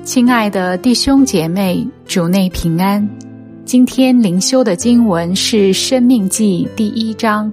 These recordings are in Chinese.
亲爱的弟兄姐妹，主内平安。今天灵修的经文是《申命记》第1章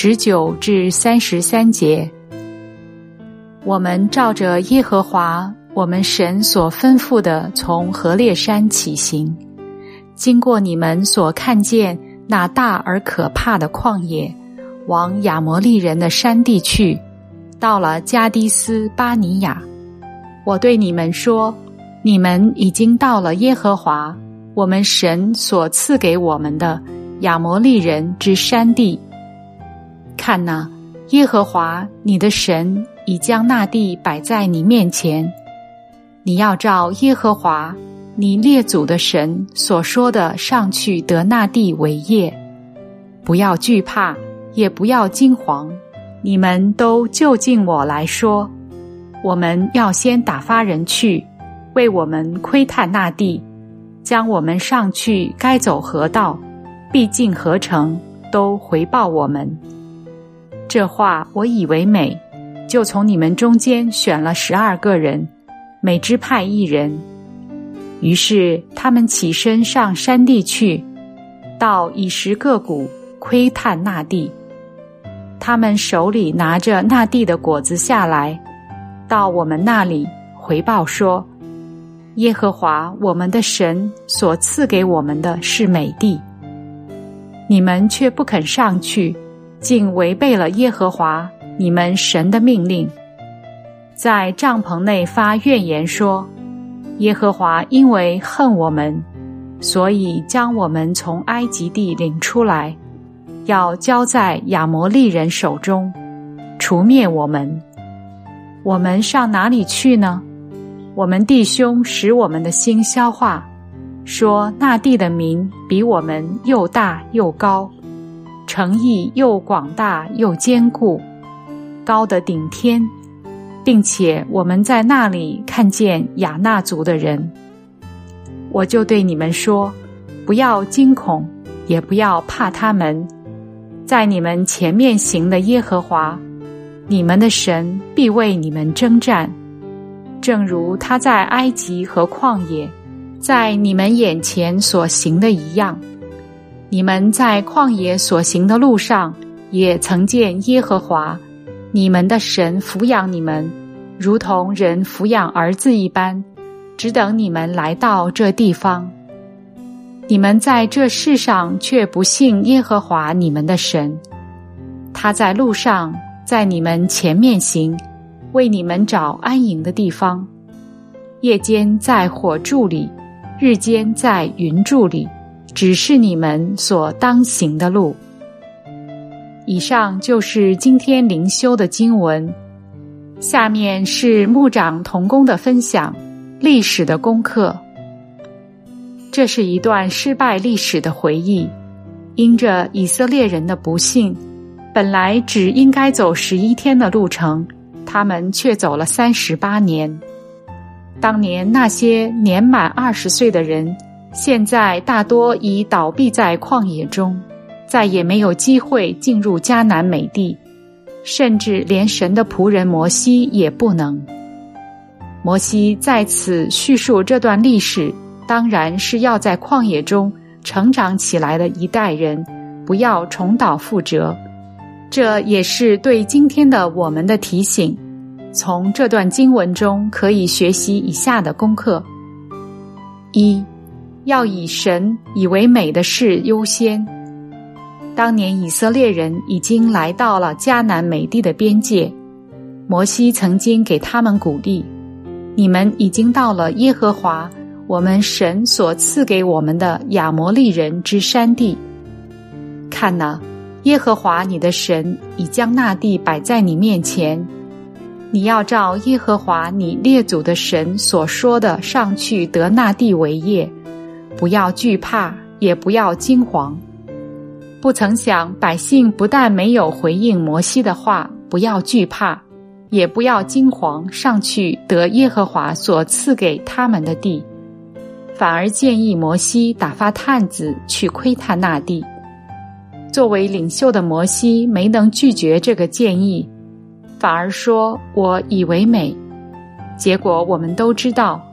19至33节。我们照着耶和华我们神所吩咐的，从何烈山起行，经过你们所看见那大而可怕的旷野，往亚摩利人的山地去，到了加低斯巴尼亚。我对你们说，你们已经到了耶和华我们神所赐给我们的亚摩利人之山地。看哪，耶和华你的神已将那地摆在你面前，你要照耶和华你列祖的神所说的上去得那地为业，不要惧怕，也不要惊惶。你们都就近我来说，我们要先打发人去，为我们窥探那地，将我们上去该走何道，必进何城，都回报我们。这话我以为美，就从你们中间选了12个人，每支派1人。于是他们起身上山地去，到以实各谷窥探那地。他们手里拿着那地的果子下来，到我们那里回报说，耶和华我们的神所赐给我们的是美地。你们却不肯上去，竟违背了耶和华你们神的命令，在帐篷内发怨言说，耶和华因为恨我们，所以将我们从埃及地领出来，要交在亚摩利人手中，除灭我们。我们上哪里去呢？我们弟兄使我们的心消化，说那地的民比我们又大又高，城邑又广大又坚固，高的顶天，并且我们在那里看见亚纳族的人。我就对你们说，不要惊恐，也不要怕他们，在你们前面行的耶和华你们的神必为你们征战，正如他在埃及和旷野在你们眼前所行的一样。你们在旷野所行的路上，也曾见耶和华你们的神抚养你们，如同人抚养儿子一般，只等你们来到这地方。你们在这世上却不信耶和华你们的神，他在路上在你们前面行，为你们找安营的地方，夜间在火柱里，日间在云柱里，指示你们所当行的路。以上就是今天灵修的经文，下面是牧长同工的分享，历史的功课。这是一段失败历史的回忆，因着以色列人的不幸，本来只应该走11天的路程，他们却走了38年。当年那些年满20岁的人，现在大多已倒闭在旷野中，再也没有机会进入迦南美地，甚至连神的仆人摩西也不能。摩西在此叙述这段历史，当然是要在旷野中成长起来的一代人不要重蹈覆辙。这也是对今天的我们的提醒，从这段经文中可以学习以下的功课。1. 要以神以为美的事优先。当年以色列人已经来到了迦南美地的边界，摩西曾经给他们鼓励，你们已经到了耶和华我们神所赐给我们的亚摩利人之山地。看哪，耶和华你的神已将那地摆在你面前，你要照耶和华你列祖的神所说的上去得那地为业，不要惧怕，也不要惊惶。不曾想，百姓不但没有回应摩西的话，不要惧怕，也不要惊惶，上去得耶和华所赐给他们的地，反而建议摩西打发探子去窥探那地。作为领袖的摩西没能拒绝这个建议，反而说我以为美。结果我们都知道，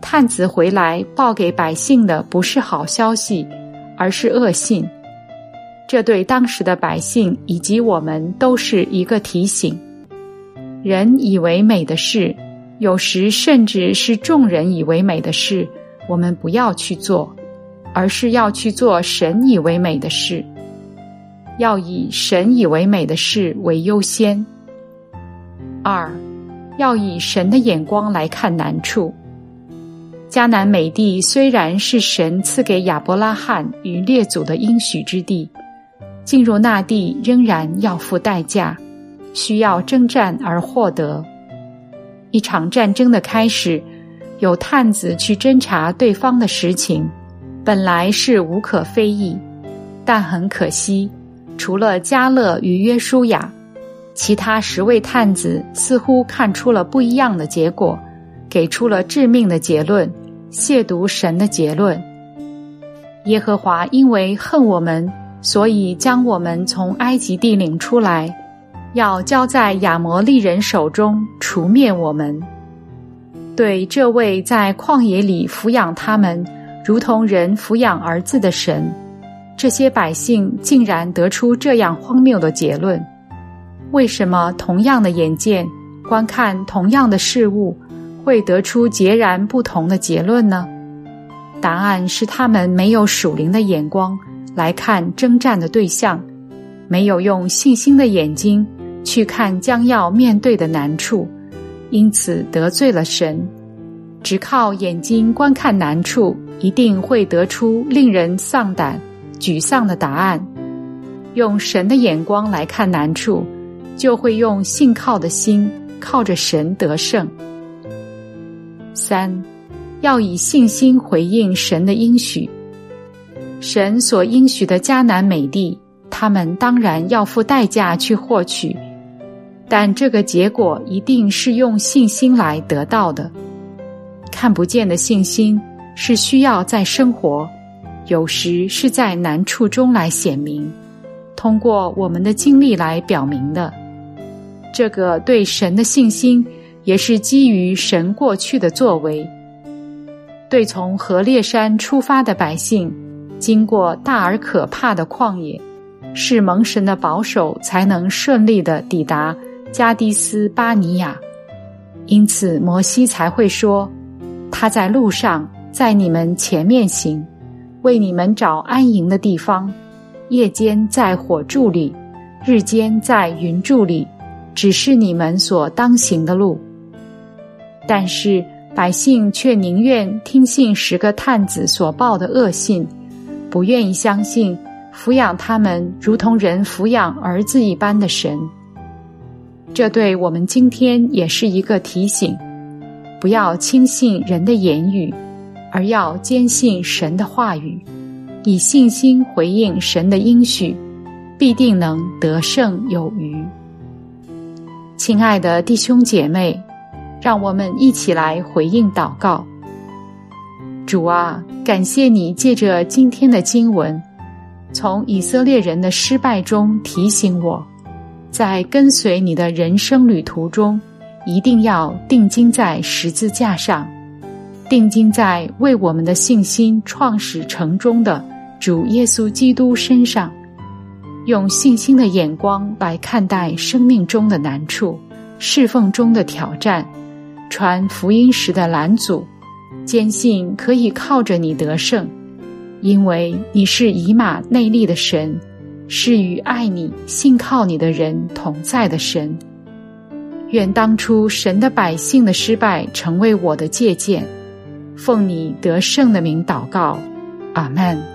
探子回来报给百姓的不是好消息，而是恶信。这对当时的百姓以及我们都是一个提醒。人以为美的事，有时甚至是众人以为美的事，我们不要去做，而是要去做神以为美的事，要以神以为美的事为优先。2，要以神的眼光来看难处。迦南美地虽然是神赐给亚伯拉罕与列祖的应许之地，进入那地仍然要付代价，需要征战而获得。一场战争的开始，有探子去侦查对方的实情，本来是无可非议，但很可惜，除了迦勒与约书亚，其他10位探子似乎看出了不一样的结果，给出了致命的结论，亵渎神的结论。耶和华因为恨我们，所以将我们从埃及地领出来，要交在亚摩利人手中，除灭我们。对这位在旷野里抚养他们，如同人抚养儿子的神，这些百姓竟然得出这样荒谬的结论。为什么同样的眼见，观看同样的事物，会得出截然不同的结论呢？答案是他们没有属灵的眼光来看征战的对象，没有用信心的眼睛去看将要面对的难处，因此得罪了神。只靠眼睛观看难处，一定会得出令人丧胆、沮丧的答案。用神的眼光来看难处，就会用信靠的心，靠着神得胜。3，要以信心回应神的应许。神所应许的迦南美地，他们当然要付代价去获取，但这个结果一定是用信心来得到的。看不见的信心是需要在生活，有时是在难处中来显明，通过我们的经历来表明的。这个对神的信心也是基于神过去的作为。对从何烈山出发的百姓，经过大而可怕的旷野，是蒙神的保守才能顺利地抵达加迪斯巴尼亚。因此摩西才会说，他在路上，在你们前面行，为你们找安营的地方，夜间在火柱里，日间在云柱里，只是你们所当行的路。但是百姓却宁愿听信10个探子所报的恶信，不愿意相信抚养他们如同人抚养儿子一般的神。这对我们今天也是一个提醒，不要轻信人的言语，而要坚信神的话语，以信心回应神的应许，必定能得胜有余。亲爱的弟兄姐妹，让我们一起来回应祷告。主啊，感谢你借着今天的经文，从以色列人的失败中提醒我，在跟随你的人生旅途中，一定要定睛在十字架上，定睛在为我们的信心创始成终的主耶稣基督身上，用信心的眼光来看待生命中的难处，侍奉中的挑战，传福音时的拦阻，坚信可以靠着你得胜，因为你是以马内利的神，是与爱你信靠你的人同在的神。愿当初神的百姓的失败成为我的借鉴，奉你得胜的名祷告，阿们。